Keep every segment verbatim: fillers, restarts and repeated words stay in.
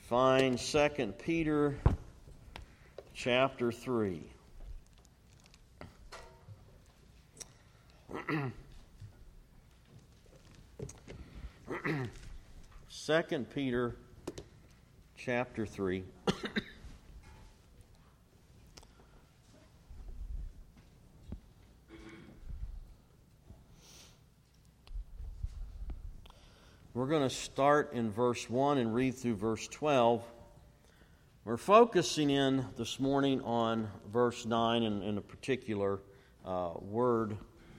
find Second Peter chapter three. Second Peter chapter three. We're going to start in verse one and read through verse twelve. We're focusing in this morning on verse nine and in a particular uh, word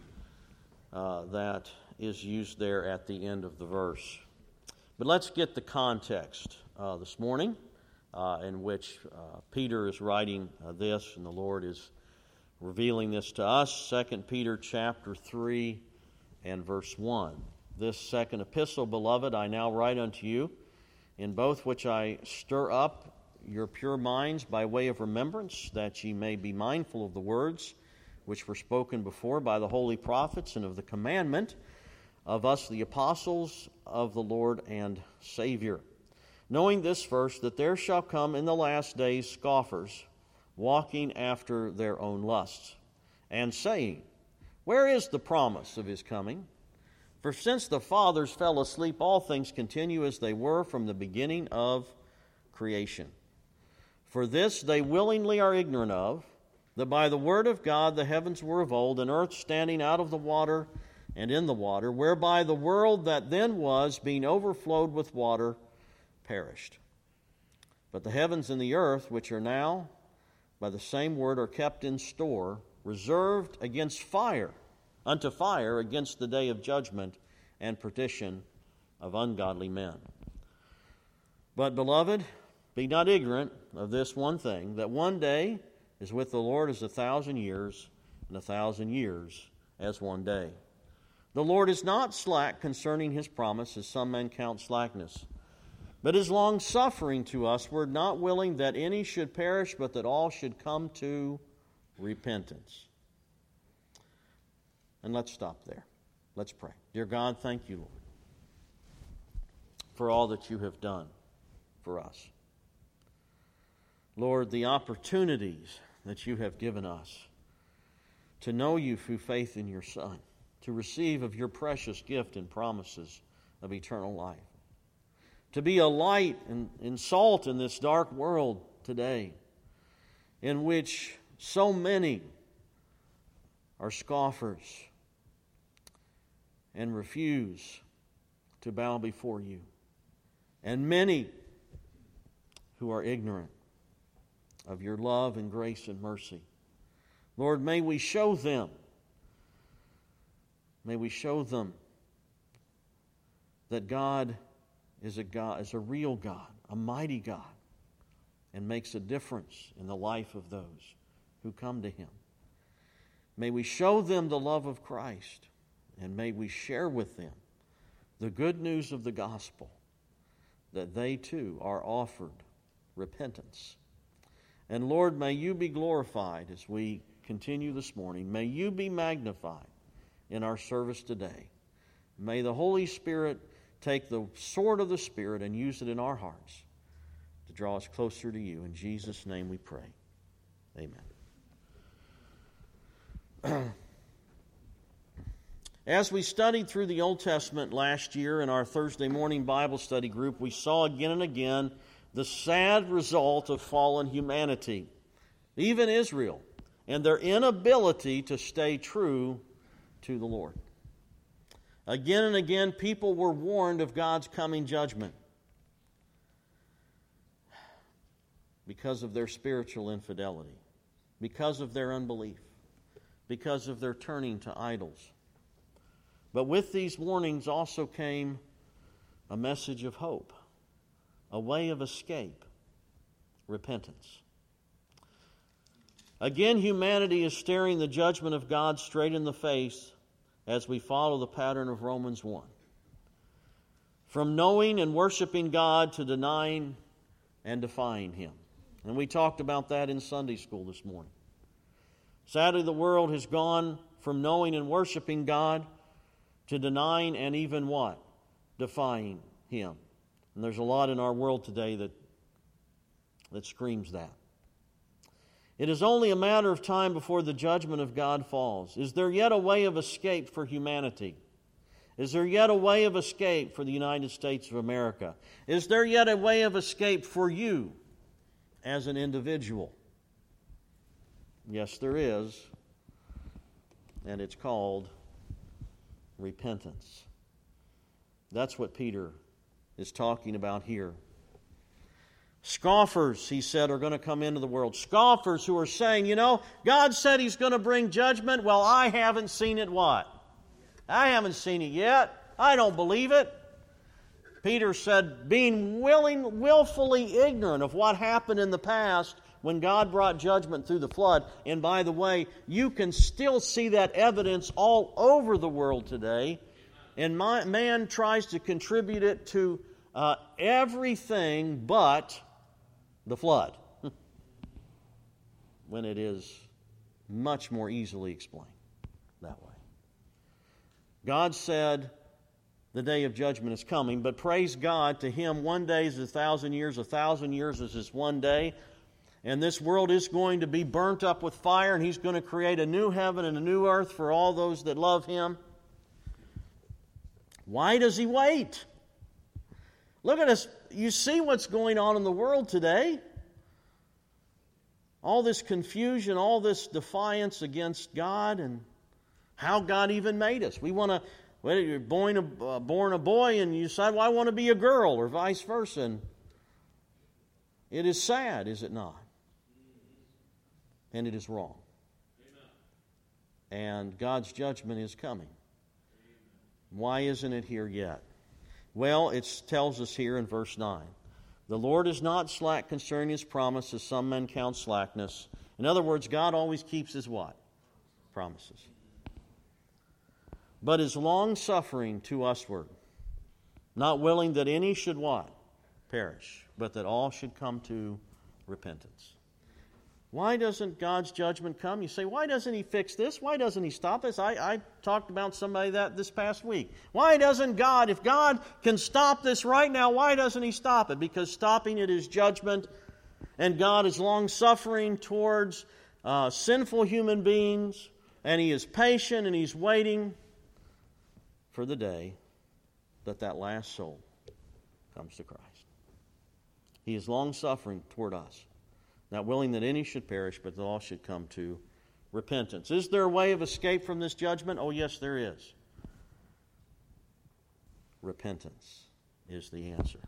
uh, that is used there at the end of the verse. But let's get the context uh, this morning uh, in which uh, Peter is writing uh, this and the Lord is revealing this to us. Second Peter chapter three and verse one. This second epistle, beloved, I now write unto you, in both which I stir up your pure minds by way of remembrance, that ye may be mindful of the words which were spoken before by the holy prophets, and of the commandment of us the apostles of the Lord and Savior. Knowing this first, that there shall come in the last days scoffers, walking after their own lusts, and saying, Where is the promise of his coming? For since the fathers fell asleep, all things continue as they were from the beginning of creation. For this they willingly are ignorant of, that by the word of God the heavens were of old, and earth standing out of the water and in the water, whereby the world that then was, being overflowed with water, perished. But the heavens and the earth, which are now by the same word, are kept in store, reserved against fire, unto fire against the day of judgment and perdition of ungodly men. But, beloved, be not ignorant of this one thing, that one day is with the Lord as a thousand years, and a thousand years as one day. The Lord is not slack concerning his promise, as some men count slackness, but is long-suffering to us, word, not willing that any should perish, but that all should come to repentance. And let's stop there. Let's pray. Dear God, thank you, Lord, for all that you have done for us. Lord, the opportunities that you have given us to know you through faith in your Son, to receive of your precious gift and promises of eternal life, to be a light and, and salt in this dark world today, in which so many are scoffers and refuse to bow before you, and many who are ignorant of your love and grace and mercy. Lord, may we show them, may we show them that God is a God, is a real God, a mighty God, and makes a difference in the life of those who come to him. May we show them the love of Christ, and may we share with them the good news of the gospel, that they too are offered repentance. And Lord, may you be glorified as we continue this morning. May you be magnified in our service today. May the Holy Spirit take the sword of the Spirit and use it in our hearts to draw us closer to you. In Jesus' name we pray. Amen. As we studied through the Old Testament last year in our Thursday morning Bible study group, we saw again and again the sad result of fallen humanity, even Israel, and their inability to stay true to the Lord. Again and again, people were warned of God's coming judgment because of their spiritual infidelity, because of their unbelief, because of their turning to idols. But with these warnings also came a message of hope, a way of escape, repentance. Again, humanity is staring the judgment of God straight in the face as we follow the pattern of Romans one. From knowing and worshiping God to denying and defying him. And we talked about that in Sunday school this morning. Sadly, the world has gone from knowing and worshiping God to denying and even what? Defying him. And there's a lot in our world today that that screams that. It is only a matter of time before the judgment of God falls. Is there yet a way of escape for humanity? Is there yet a way of escape for the United States of America? Is there yet a way of escape for you as an individual? Yes, there is. And it's called repentance. That's what Peter is talking about here. Scoffers, he said, are going to come into the world. Scoffers who are saying, you know, God said He's going to bring judgment. Well, I haven't seen it what? I haven't seen it yet. I don't believe it. Peter said, being willing, willfully ignorant of what happened in the past when God brought judgment through the flood. And by the way, you can still see that evidence all over the world today. And my, man tries to contribute it to uh, everything but the flood, when it is much more easily explained that way. God said the day of judgment is coming, but praise God, to Him one day is a thousand years, a thousand years is just one day, and this world is going to be burnt up with fire, and He's going to create a new heaven and a new earth for all those that love Him. Why does He wait? Look at us. You see what's going on in the world today. All this confusion, all this defiance against God and how God even made us. We want to, well, you're born a, uh, born a boy and you decide, well, I want to be a girl, or vice versa. And it is sad, is it not? And it is wrong. Amen. And God's judgment is coming. Amen. Why isn't it here yet? Well, it tells us here in verse nine. The Lord is not slack concerning His promise, as some men count slackness. In other words, God always keeps His what? Promises. But is long-suffering to usward, not willing that any should what? Perish, but that all should come to repentance. Why doesn't God's judgment come? You say, why doesn't He fix this? Why doesn't He stop this? I, I talked about somebody that this past week. Why doesn't God, if God can stop this right now, why doesn't He stop it? Because stopping it is judgment, and God is long-suffering towards uh, sinful human beings, and He is patient, and He's waiting for the day that that last soul comes to Christ. He is long-suffering toward us, not willing that any should perish, but that all should come to repentance. Is there a way of escape from this judgment? Oh, yes, there is. Repentance is the answer.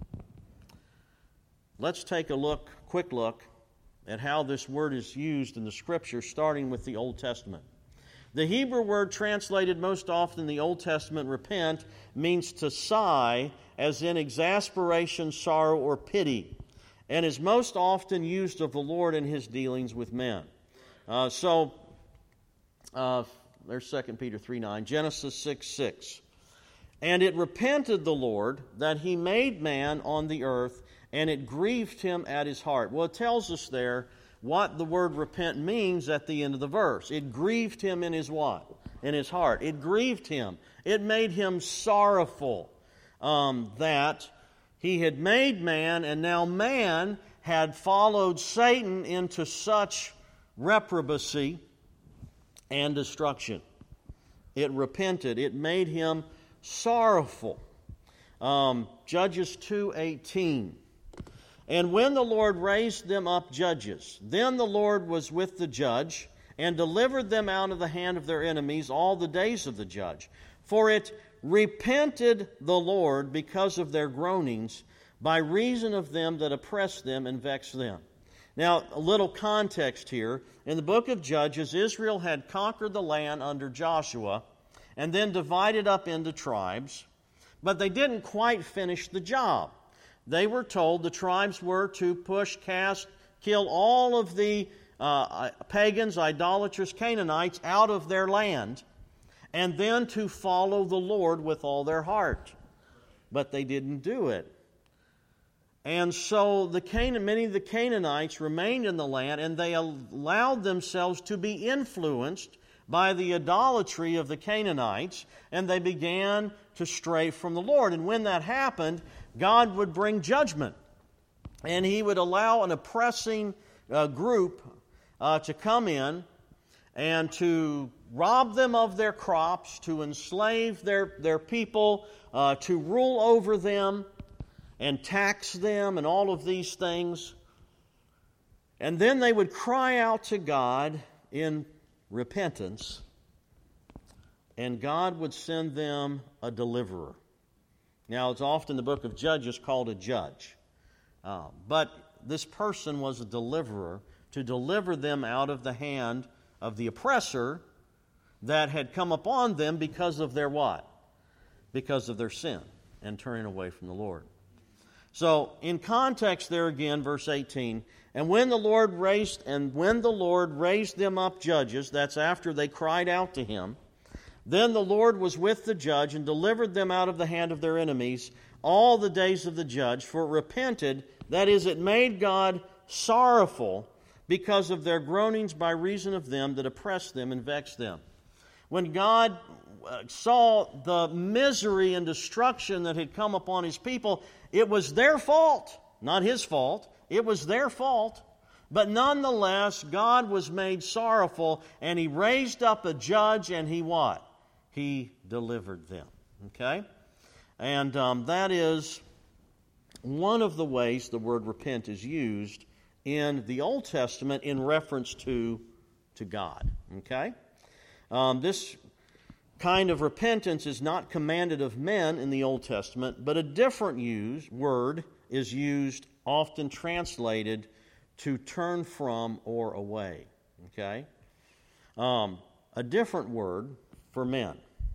Let's take a look, quick look, at how this word is used in the Scripture, starting with the Old Testament. The Hebrew word translated most often in the Old Testament, repent, means to sigh, as in exasperation, sorrow, or pity, and is most often used of the Lord in His dealings with men. Uh, so, uh, there's Second Peter three nine, Genesis six six. And it repented the Lord that He made man on the earth, and it grieved Him at His heart. Well, it tells us there what the word repent means at the end of the verse. It grieved Him in His what? In His heart. It grieved Him. It made Him sorrowful um, that He had made man, and now man had followed Satan into such reprobacy and destruction. It repented. It made him sorrowful. Um, Judges two eighteen. And when the Lord raised them up judges, then the Lord was with the judge, and delivered them out of the hand of their enemies all the days of the judge. For it repented the Lord because of their groanings, by reason of them that oppress them and vex them. Now, a little context here. In the book of Judges, Israel had conquered the land under Joshua, and then divided up into tribes, but they didn't quite finish the job. They were told the tribes were to push, cast, kill all of the uh, pagans, idolatrous Canaanites out of their land, and then to follow the Lord with all their heart. But they didn't do it. And so the Canaan, many of the Canaanites remained in the land, and they allowed themselves to be influenced by the idolatry of the Canaanites, and they began to stray from the Lord. And when that happened, God would bring judgment and he would allow an oppressing uh, group uh, to come in and to rob them of their crops, to enslave their, their people, uh, to rule over them and tax them and all of these things. And then they would cry out to God in repentance, and God would send them a deliverer. Now, it's often the book of Judges called a judge. Uh, but this person was a deliverer to deliver them out of the hand of the oppressor that had come upon them because of their what? Because of their sin and turning away from the Lord. So, in context there again, verse eighteen, and when the Lord raised and when the Lord raised them up judges, that's after they cried out to him, then the Lord was with the judge and delivered them out of the hand of their enemies all the days of the judge, for it repented, that is, it made God sorrowful because of their groanings by reason of them that oppressed them and vexed them. When God saw the misery and destruction that had come upon his people, it was their fault, not his fault. It was their fault. But nonetheless, God was made sorrowful, and he raised up a judge, and he what? He delivered them. Okay? And um, that is one of the ways the word repent is used in the Old Testament in reference to, to God. Okay? Um, this kind of repentance is not commanded of men in the Old Testament, but a different use, word is used, often translated, to turn from or away. Okay? Um, a different word for men.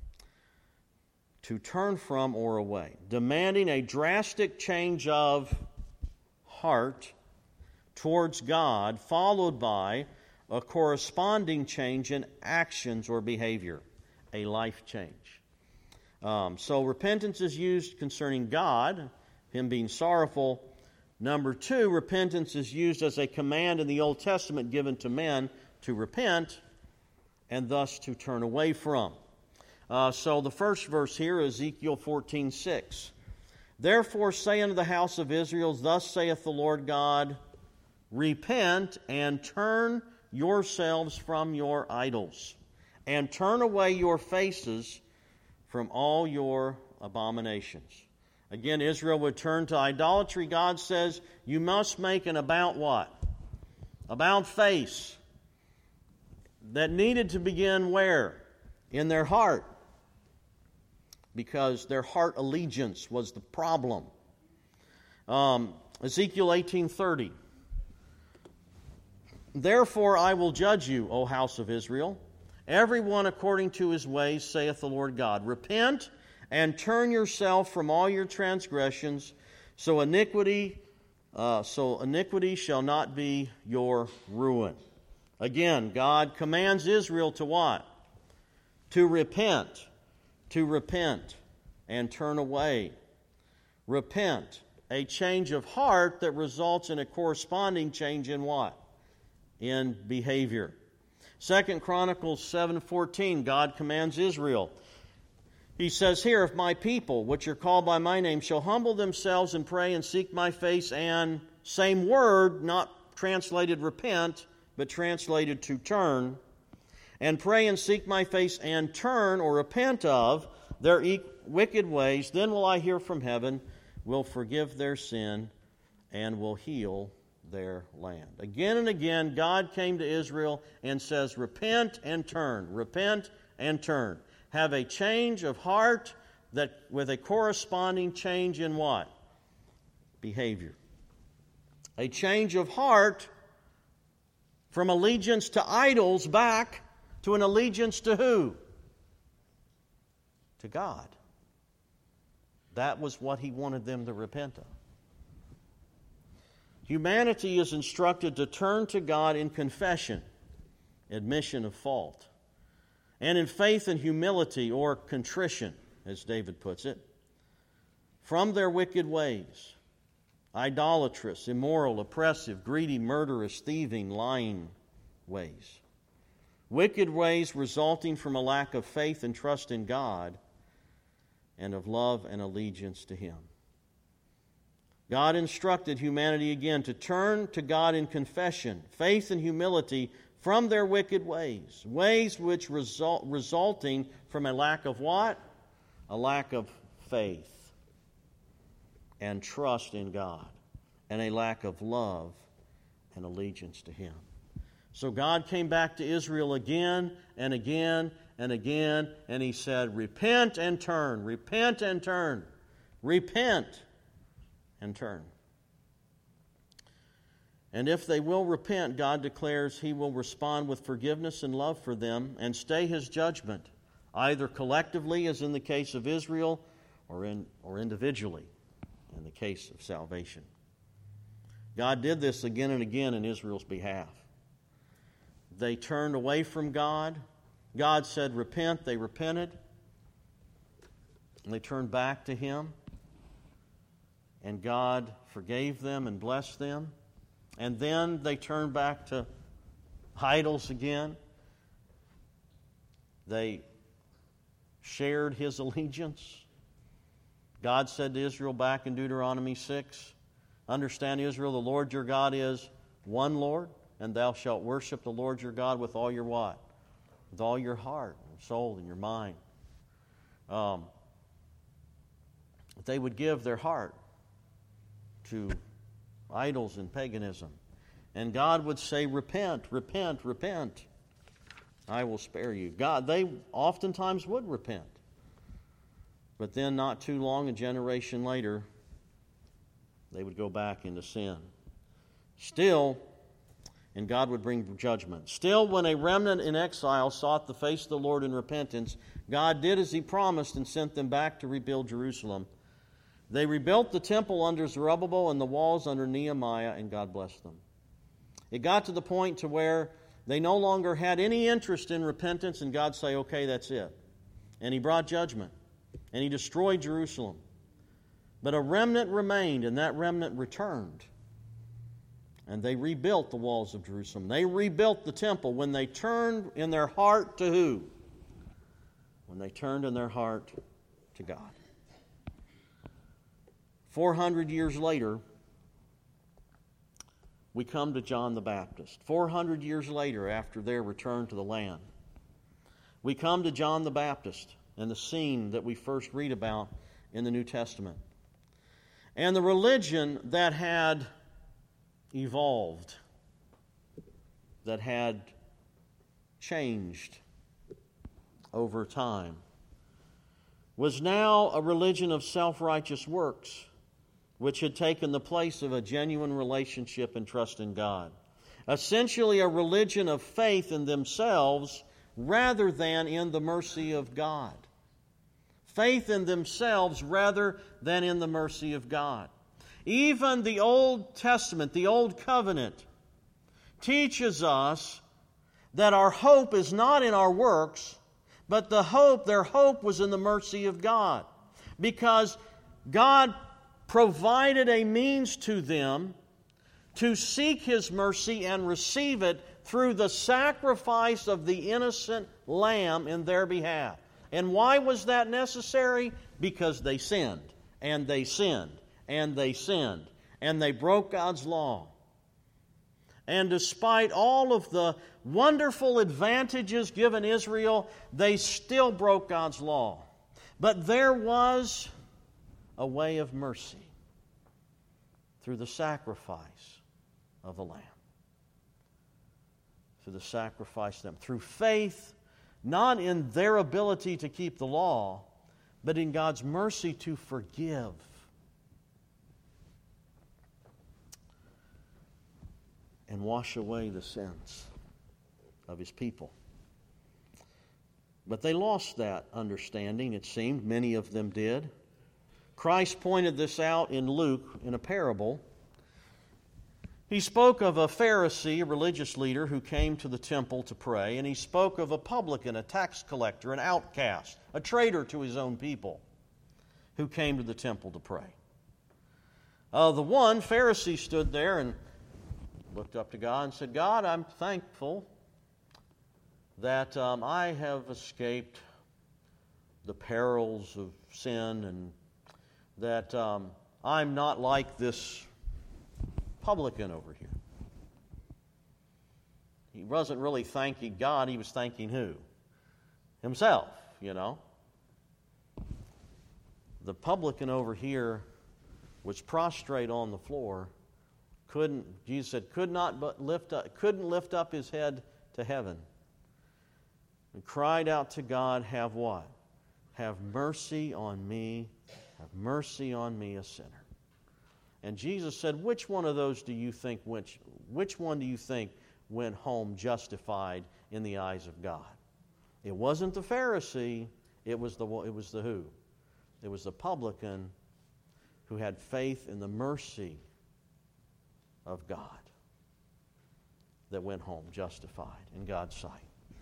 To turn from or away. Demanding a drastic change of heart towards God, followed by a corresponding change in actions or behavior. A life change. Um, so repentance is used concerning God, him being sorrowful. Number two, repentance is used as a command in the Old Testament given to men to repent and thus to turn away from. Uh, so the first verse here, Ezekiel fourteen six. Therefore say unto the house of Israel, thus saith the Lord God, repent and turn yourselves from your idols, and turn away your faces from all your abominations. Again, Israel would turn to idolatry. God says, you must make an about what? About face. That needed to begin where? In their heart. Because their heart allegiance was the problem. Um, Ezekiel eighteen thirty. Therefore I will judge you, O house of Israel, every one according to his ways, saith the Lord God. Repent and turn yourself from all your transgressions, so iniquity, uh, so iniquity shall not be your ruin. Again, God commands Israel to what? To repent. To repent and turn away. Repent, a change of heart that results in a corresponding change in what? In behavior. Second Chronicles seven fourteen, God commands Israel. He says here, if my people, which are called by my name, shall humble themselves and pray and seek my face, and same word, not translated repent, but translated to turn, and pray and seek my face and turn or repent of their e- wicked ways, then will I hear from heaven, will forgive their sin, and will heal their land. Again and again, God came to Israel and says, repent and turn, repent and turn. Have a change of heart that with a corresponding change in what? Behavior. A change of heart from allegiance to idols back to an allegiance to who? To God. That was what he wanted them to repent of. Humanity is instructed to turn to God in confession, admission of fault, and in faith and humility, or contrition, as David puts it, from their wicked ways, idolatrous, immoral, oppressive, greedy, murderous, thieving, lying ways. Wicked ways resulting from a lack of faith and trust in God and of love and allegiance to him. God instructed humanity again to turn to God in confession, faith, and humility from their wicked ways, ways which result resulting from a lack of what? A lack of faith and trust in God, and a lack of love and allegiance to Him. So God came back to Israel again and again and again, and He said, repent and turn, repent and turn, repent and turn. And if they will repent, God declares He will respond with forgiveness and love for them and stay His judgment, either collectively, as in the case of Israel, or in or individually, in the case of salvation. God did this again and again in Israel's behalf. They turned away from God. God said, repent. They repented. And they turned back to Him. And God forgave them and blessed them. And then they turned back to idols again. They shared His allegiance. God said to Israel back in Deuteronomy six, understand, Israel, the Lord your God is one Lord, and thou shalt worship the Lord your God with all your what? With all your heart and soul and your mind. Um, they would give their heart to idols and paganism. And God would say, repent, repent, repent. I will spare you. God, they oftentimes would repent. But then not too long, a generation later, they would go back into sin. Still, and God would bring judgment. Still, when a remnant in exile sought the face of the Lord in repentance, God did as He promised and sent them back to rebuild Jerusalem. They rebuilt the temple under Zerubbabel and the walls under Nehemiah, and God blessed them. It got to the point to where they no longer had any interest in repentance, and God say, okay, that's it. And He brought judgment, and He destroyed Jerusalem. But a remnant remained, and that remnant returned. And they rebuilt the walls of Jerusalem. They rebuilt the temple when they turned in their heart to who? When they turned in their heart to God. Four hundred years later, we come to John the Baptist. Four hundred years later, after their return to the land, we come to John the Baptist and the scene that we first read about in the New Testament. And the religion that had evolved, that had changed over time, was now a religion of self-righteous works, which had taken the place of a genuine relationship and trust in God. Essentially a religion of faith in themselves rather than in the mercy of God. Faith in themselves rather than in the mercy of God. Even the Old Testament, the Old Covenant, teaches us that our hope is not in our works, but the hope, their hope was in the mercy of God. Because God provided a means to them to seek His mercy and receive it through the sacrifice of the innocent lamb in their behalf. And why was that necessary? Because they sinned, and they sinned, and they sinned, and they broke God's law. And despite all of the wonderful advantages given Israel, they still broke God's law. But there was a way of mercy through the sacrifice of the Lamb. Through the sacrifice of them. Through faith, not in their ability to keep the law, but in God's mercy to forgive. And wash away the sins of His people. But they lost that understanding, it seemed. Many of them did. Christ pointed this out in Luke in a parable. He spoke of a Pharisee, a religious leader, who came to the temple to pray, and he spoke of a publican, a tax collector, an outcast, a traitor to his own people, who came to the temple to pray. Uh, the one Pharisee stood there and looked up to God and said, God, I'm thankful that um, I have escaped the perils of sin, and that um, I'm not like this publican over here. He wasn't really thanking God, he was thanking who? Himself, you know. The publican over here was prostrate on the floor, couldn't, Jesus said, could not but lift up, couldn't lift up his head to heaven, and cried out to God, have what? Have mercy on me, have mercy on me, a sinner. And Jesus said, which one of those do you think, which, which one do you think went home justified in the eyes of God? It wasn't the Pharisee, it was the, it was the who? It was the publican who had faith in the mercy of God that went home justified in God's sight.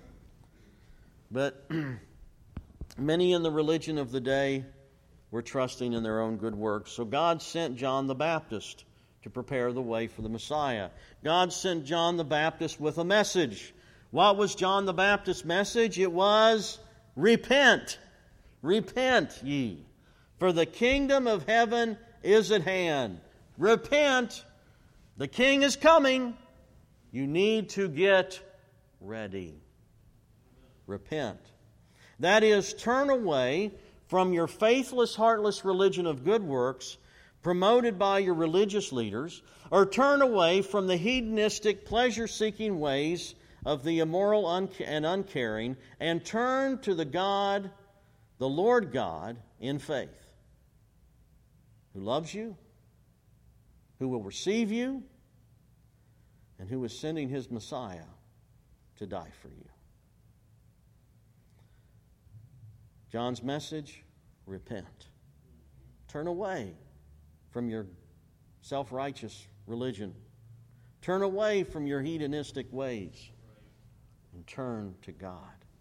But many in the religion of the day were trusting in their own good works. So God sent John the Baptist to prepare the way for the Messiah. God sent John the Baptist with a message. What was John the Baptist's message? It was, repent, repent ye, for the kingdom of heaven is at hand. Repent, the king is coming. You need to get ready. Repent. That is, turn away from your faithless, heartless religion of good works promoted by your religious leaders, or turn away from the hedonistic, pleasure-seeking ways of the immoral and uncaring, and turn to the God, the Lord God, in faith, who loves you, who will receive you, and who is sending His Messiah to die for you. John's message, repent. Turn away from your self-righteous religion. Turn away from your hedonistic ways and turn to God.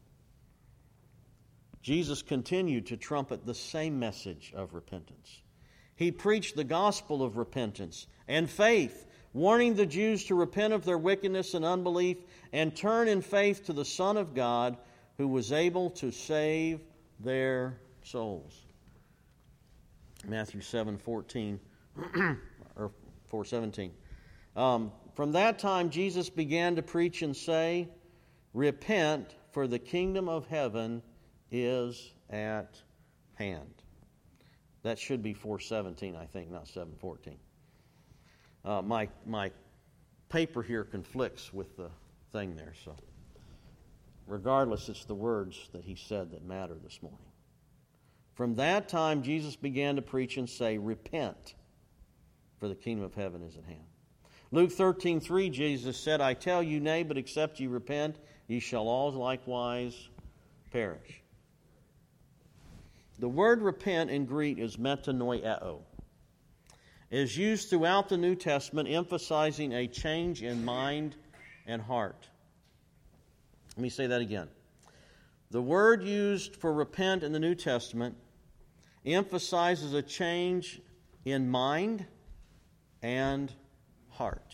Jesus continued to trumpet the same message of repentance. He preached the gospel of repentance and faith, warning the Jews to repent of their wickedness and unbelief and turn in faith to the Son of God, who was able to save their souls. Matthew seven fourteen or four seventeen. Um, from that time, Jesus began to preach and say, repent, for the kingdom of heaven is at hand. That should be four seventeen, I think, not seven fourteen. Uh, my my paper here conflicts with the thing there, so regardless, it's the words that he said that matter this morning. From that time, Jesus began to preach and say, repent, for the kingdom of heaven is at hand. Luke thirteen three, Jesus said, I tell you, nay, but except ye repent, ye shall all likewise perish. The word repent in Greek is metanoeo. It is used throughout the New Testament, emphasizing a change in mind and heart. Let me say that again. The word used for repent in the New Testament emphasizes a change in mind and heart.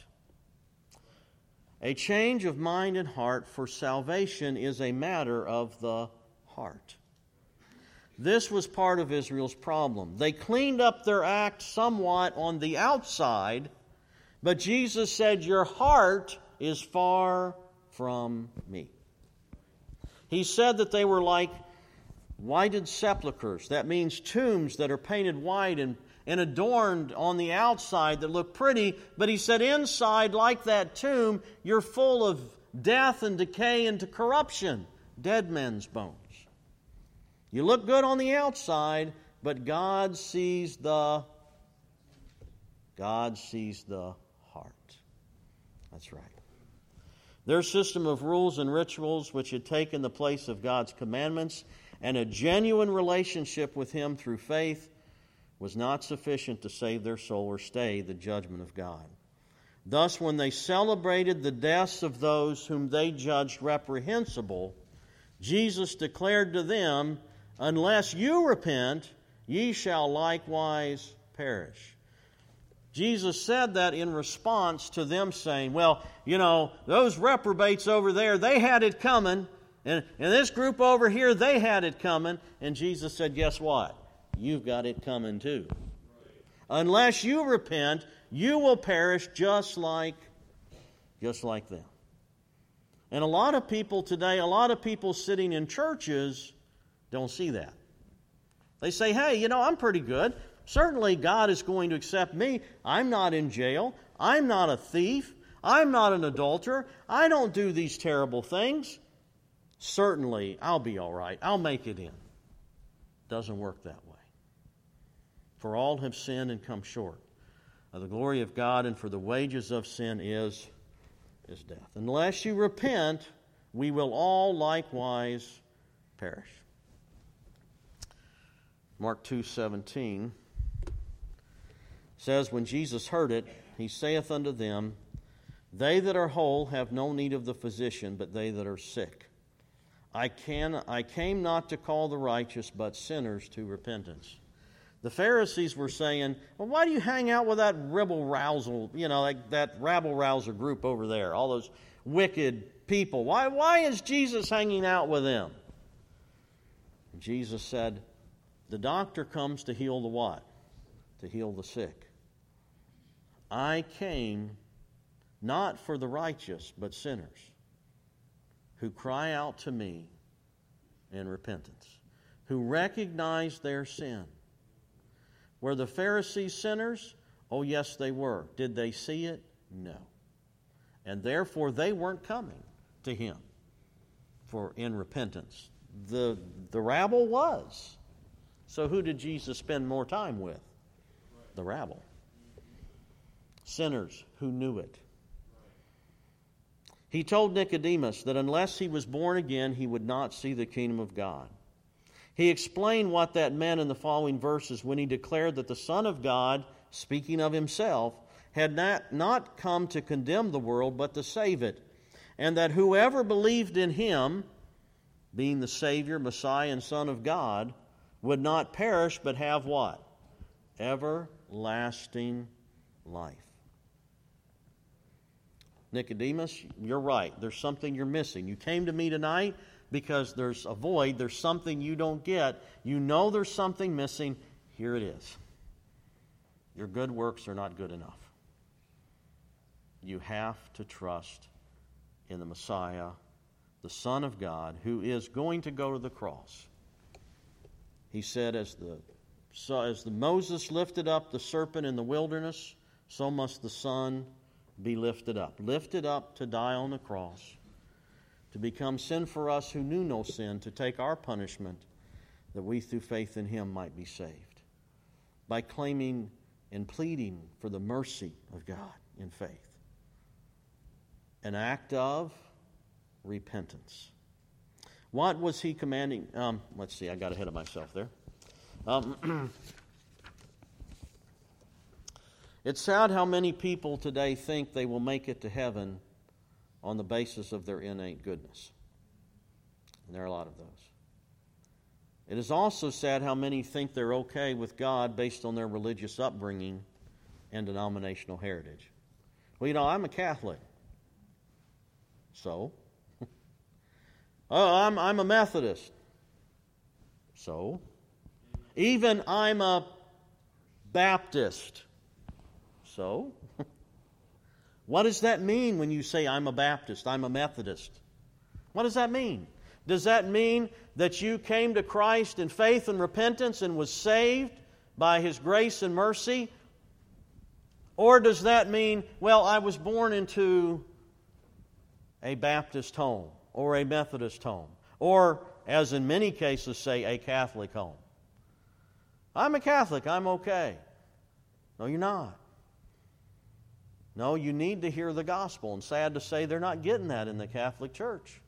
A change of mind and heart for salvation is a matter of the heart. This was part of Israel's problem. They cleaned up their act somewhat on the outside, but Jesus said, your heart is far from me. He said that they were like whited sepulchres. That means tombs that are painted white and, and adorned on the outside that look pretty. But he said inside, like that tomb, you're full of death and decay and corruption. Dead men's bones. You look good on the outside, but God sees the God sees the heart. That's right. Their system of rules and rituals, which had taken the place of God's commandments and a genuine relationship with Him through faith, was not sufficient to save their soul or stay the judgment of God. Thus, when they celebrated the deaths of those whom they judged reprehensible, Jesus declared to them, unless you repent, ye shall likewise perish. Jesus said that in response to them saying, well, you know, those reprobates over there, they had it coming. And, and this group over here, they had it coming. And Jesus said, guess what? You've got it coming too. Unless you repent, you will perish just like, just like them. And a lot of people today, a lot of people sitting in churches don't see that. They say, hey, you know, I'm pretty good. Certainly God is going to accept me. I'm not in jail. I'm not a thief. I'm not an adulterer. I don't do these terrible things. Certainly, I'll be all right. I'll make it in. Doesn't work that way. For all have sinned and come short of the glory of God, and for the wages of sin is, is death. Unless you repent, we will all likewise perish. Mark two seventeen says, when Jesus heard it, he saith unto them, they that are whole have no need of the physician, but they that are sick. I can I came not to call the righteous, but sinners to repentance. The Pharisees were saying, well, why do you hang out with that rabble-rousal, you know, like that rabble-rouser group over there, all those wicked people? Why, why is Jesus hanging out with them? And Jesus said, the doctor comes to heal the what? To heal the sick. I came not for the righteous, but sinners who cry out to me in repentance, who recognize their sin. Were the Pharisees sinners? Oh, yes, they were. Did they see it? No. And therefore, they weren't coming to him for in repentance. The, the rabble was. So who did Jesus spend more time with? The rabble. Sinners who knew it. He told Nicodemus that unless he was born again, he would not see the kingdom of God. He explained what that meant in the following verses when he declared that the Son of God, speaking of himself, had not, not come to condemn the world, but to save it. And that whoever believed in him, being the Savior, Messiah, and Son of God, would not perish, but have what? Everlasting life. Nicodemus, you're right. There's something you're missing. You came to me tonight because there's a void. There's something you don't get. You know there's something missing. Here it is. Your good works are not good enough. You have to trust in the Messiah, the Son of God, who is going to go to the cross. He said, as the, so as the Moses lifted up the serpent in the wilderness, so must the Son be lifted up. Lifted up to die on the cross, to become sin for us who knew no sin, to take our punishment, that we through faith in him might be saved. By claiming and pleading for the mercy of God in faith. An act of repentance. What was he commanding? Um, let's see, I got ahead of myself there. Um, it's sad how many people today think they will make it to heaven on the basis of their innate goodness. And there are a lot of those. It is also sad how many think they're okay with God based on their religious upbringing and denominational heritage. Well, you know, I'm a Catholic. So? oh, I'm, I'm a Methodist. So? Even I'm a Baptist. So? What does that mean when you say I'm a Baptist, I'm a Methodist? What does that mean? Does that mean that you came to Christ in faith and repentance and was saved by His grace and mercy? Or does that mean, well, I was born into a Baptist home or a Methodist home or, as in many cases say, a Catholic home? I'm a Catholic, I'm okay. No, you're not. No, you need to hear the gospel. And sad to say, they're not getting that in the Catholic Church.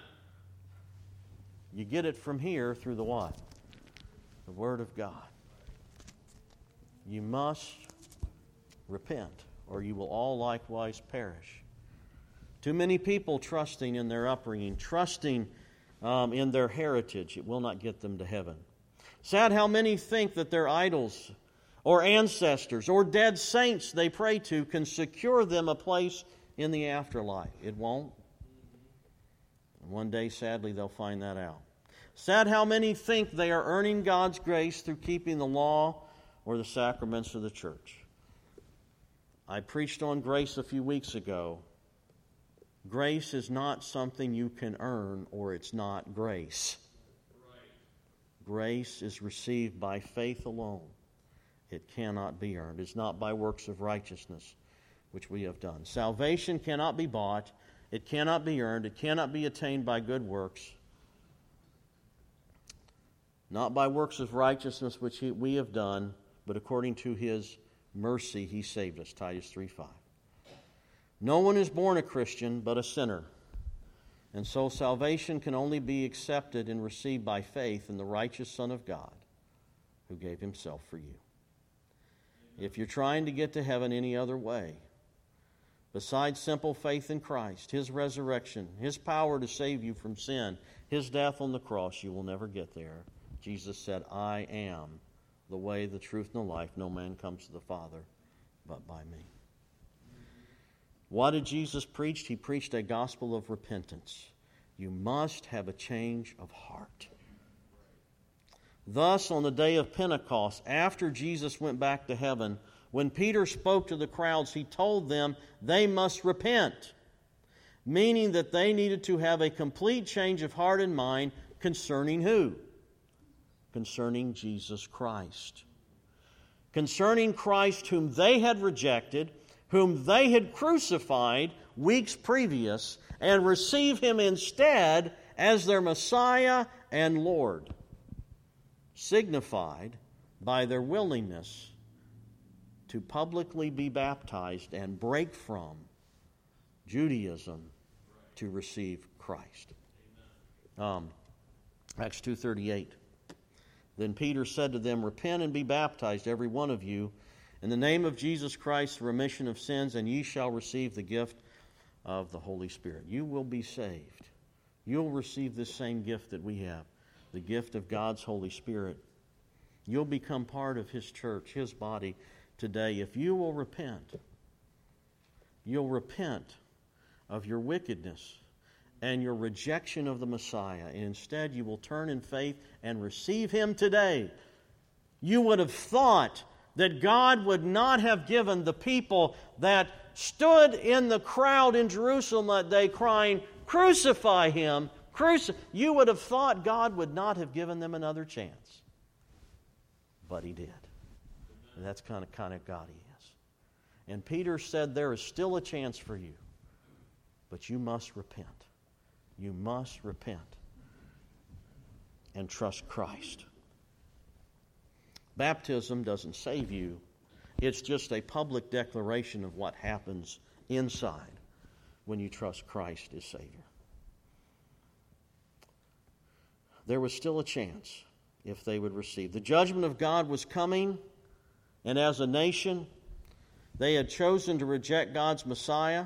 You get it from here through the what? The Word of God. You must repent, or you will all likewise perish. Too many people trusting in their upbringing, trusting um, in their heritage, it will not get them to heaven. Sad how many think that their idols or ancestors or dead saints they pray to can secure them a place in the afterlife. It won't. One day, sadly, they'll find that out. Sad how many think they are earning God's grace through keeping the law or the sacraments of the church. I preached on grace a few weeks ago. Grace is not something you can earn, or it's not grace. Grace is received by faith alone. It cannot be earned. It's not by works of righteousness, which we have done. Salvation cannot be bought. It cannot be earned. It cannot be attained by good works. Not by works of righteousness, which he, we have done, but according to His mercy He saved us. Titus three five. No one is born a Christian but a sinner. And so salvation can only be accepted and received by faith in the righteous Son of God who gave Himself for you. If you're trying to get to heaven any other way, besides simple faith in Christ, His resurrection, His power to save you from sin, His death on the cross, you will never get there. Jesus said, I am the way, the truth, and the life. No man comes to the Father but by me. What did Jesus preach? He preached a gospel of repentance. You must have a change of heart. Thus, on the day of Pentecost, after Jesus went back to heaven, when Peter spoke to the crowds, he told them they must repent, meaning that they needed to have a complete change of heart and mind concerning who? Concerning Jesus Christ. Concerning Christ, whom they had rejected, whom they had crucified weeks previous, and receive Him instead as their Messiah and Lord, signified by their willingness to publicly be baptized and break from Judaism to receive Christ. Um, Acts two thirty-eight. Then Peter said to them, repent and be baptized, every one of you, in the name of Jesus Christ, the remission of sins, and ye shall receive the gift of the Holy Spirit. You will be saved. You'll receive this same gift that we have, the gift of God's Holy Spirit. You'll become part of His church, His body today. If you will repent, you'll repent of your wickedness and your rejection of the Messiah, and instead you will turn in faith and receive Him today. You would have thought that God would not have given the people that stood in the crowd in Jerusalem that day crying, crucify Him, crucify. You would have thought God would not have given them another chance. But He did. And that's kind of kind of God He is. And Peter said, there is still a chance for you, but you must repent. You must repent and trust Christ. Baptism doesn't save you. It's just a public declaration of what happens inside when you trust Christ as Savior. There was still a chance if they would receive. The judgment of God was coming, and as a nation, they had chosen to reject God's Messiah.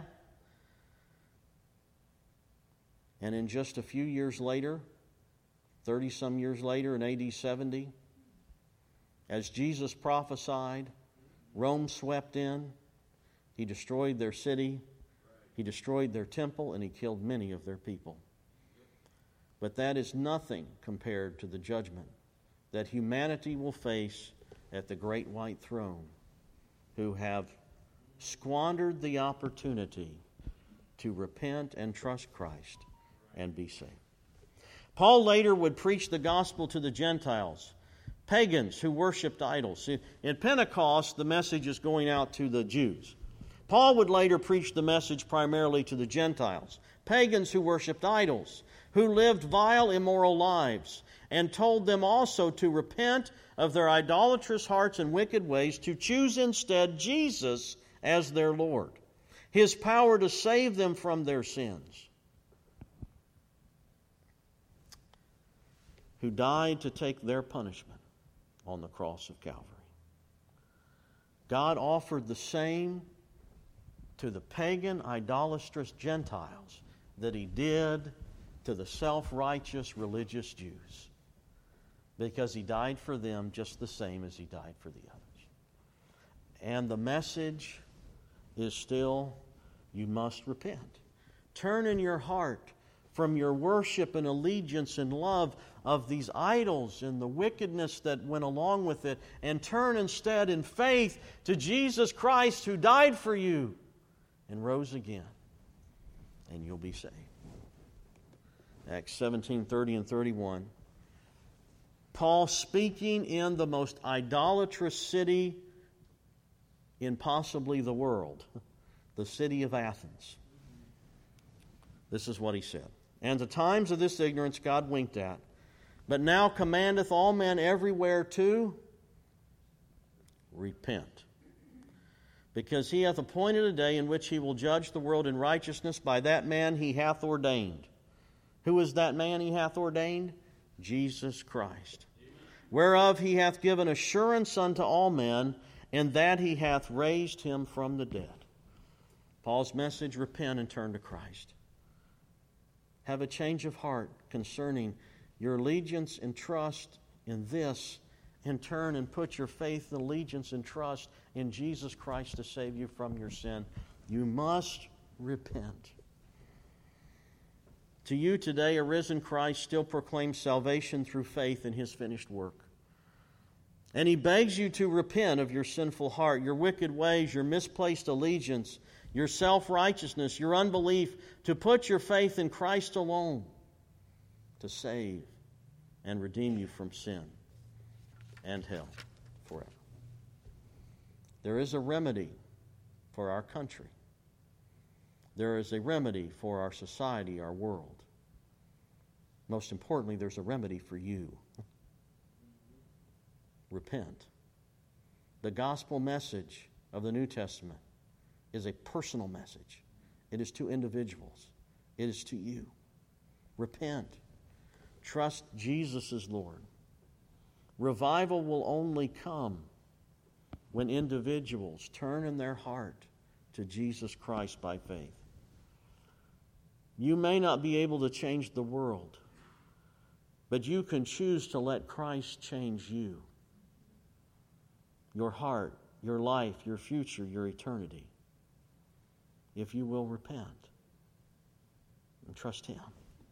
And in just a few years later, thirty-some years later in A D seventy, as Jesus prophesied, Rome swept in. He destroyed their city. He destroyed their temple, and He killed many of their people. But that is nothing compared to the judgment that humanity will face at the great white throne, who have squandered the opportunity to repent and trust Christ and be saved. Paul later would preach the gospel to the Gentiles, pagans who worshipped idols. In Pentecost, the message is going out to the Jews. Paul would later preach the message primarily to the Gentiles, pagans who worshipped idols, who lived vile, immoral lives, and told them also to repent of their idolatrous hearts and wicked ways, to choose instead Jesus as their Lord, His power to save them from their sins, who died to take their punishment on the cross of Calvary. God offered the same to the pagan, idolatrous Gentiles that He did to the self-righteous religious Jews, because He died for them just the same as He died for the others. And the message is still, you must repent. Turn in your heart from your worship and allegiance and love of these idols and the wickedness that went along with it, and turn instead in faith to Jesus Christ who died for you and rose again, and you'll be saved. Acts seventeen, thirty and thirty-one. Paul, speaking in the most idolatrous city in possibly the world, the city of Athens. This is what he said. And the times of this ignorance God winked at, but now commandeth all men everywhere to repent. Because he hath appointed a day in which he will judge the world in righteousness by that man he hath ordained. Who is that man he hath ordained? Jesus Christ. Whereof he hath given assurance unto all men, and that he hath raised him from the dead. Paul's message, repent and turn to Christ. Have a change of heart concerning your allegiance and trust in this, and turn and put your faith and allegiance and trust in Jesus Christ to save you from your sin. You must repent. To you today, a risen Christ still proclaims salvation through faith in His finished work. And He begs you to repent of your sinful heart, your wicked ways, your misplaced allegiance, your self-righteousness, your unbelief, to put your faith in Christ alone to save and redeem you from sin and hell forever. There is a remedy for our country. There is a remedy for our society, our world. Most importantly, there's a remedy for you. Repent. The gospel message of the New Testament is a personal message. It is to individuals. It is to you. Repent. Trust Jesus as Lord. Revival will only come when individuals turn in their heart to Jesus Christ by faith. You may not be able to change the world, but you can choose to let Christ change you. Your heart, your life, your future, your eternity. If you will repent and trust Him.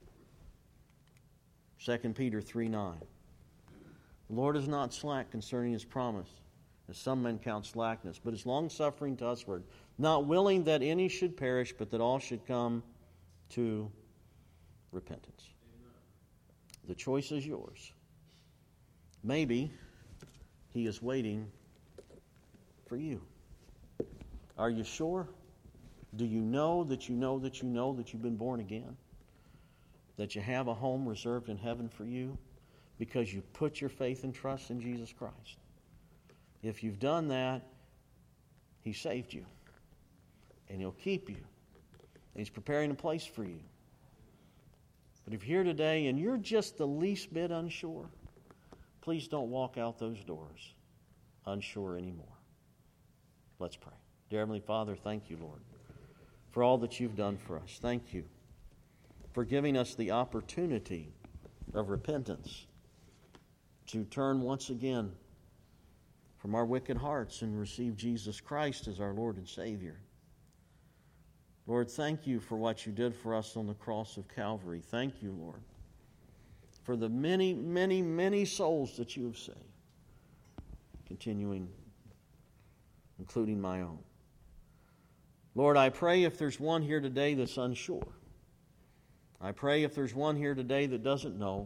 Second Peter three nine. The Lord is not slack concerning His promise, as some men count slackness, but is longsuffering to usward, not willing that any should perish, but that all should come to repentance. Amen. The choice is yours. Maybe He is waiting for you. Are you sure? Do you know that you know that you know that you've been born again? That you have a home reserved in heaven for you because you put your faith and trust in Jesus Christ? If you've done that, He saved you. And He'll keep you. And He's preparing a place for you. But if you're here today and you're just the least bit unsure, please don't walk out those doors unsure anymore. Let's pray. Dear Heavenly Father, thank you, Lord, for all that you've done for us. Thank you for giving us the opportunity of repentance to turn once again from our wicked hearts and receive Jesus Christ as our Lord and Savior. Lord, thank you for what you did for us on the cross of Calvary. Thank you, Lord, for the many, many, many souls that you have saved, continuing, including my own. Lord, I pray if there's one here today that's unsure, I pray if there's one here today that doesn't know,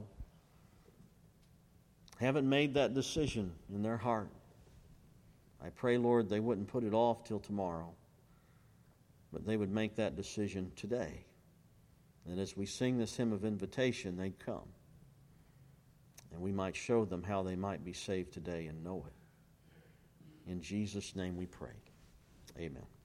haven't made that decision in their heart, I pray, Lord, they wouldn't put it off till tomorrow, but they would make that decision today. And as we sing this hymn of invitation, they'd come. And we might show them how they might be saved today and know it. In Jesus' name we pray. Amen.